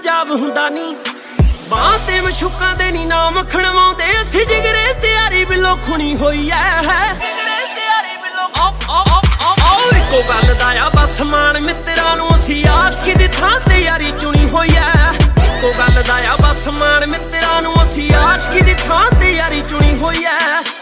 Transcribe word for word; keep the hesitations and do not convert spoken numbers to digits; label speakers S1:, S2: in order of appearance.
S1: ਪੰਜਾਬ ਹੁੰਦਾ ਨੀ ਬਾਹ ਤੇ ਮਸ਼ੂਕਾਂ ਦੇ ਨੀ ਨਾਮ ਖਣਵਾਉਂਦੇ ਅਸੀਂ ਜਿਗਰੇ ਤਿਆਰੀ ਬਿਲੋ ਖੁਣੀ ਹੋਈ ਐ ਇੱਕੋ ਗੱਲ ਦਾ ਆ ਬਸ ਮਾਣ ਮਿੱਤਰਾਂ ਨੂੰ ਅਸੀਂ ਆਸ਼ਕੀ ਦੀ ਥਾਂ ਤੇ ਯਾਰੀ ਚੁਣੀ ਹੋਈ ਐ ਇੱਕੋ ਗੱਲ ਦਾ ਆ ਬਸ ਮਾਣ ਮਿੱਤਰਾਂ ਨੂੰ ਅਸੀਂ ਆਸ਼ਕੀ ਦੀ ਥਾਂ ਤੇ ਯਾਰੀ ਚੁਣੀ ਹੋਈ ਐ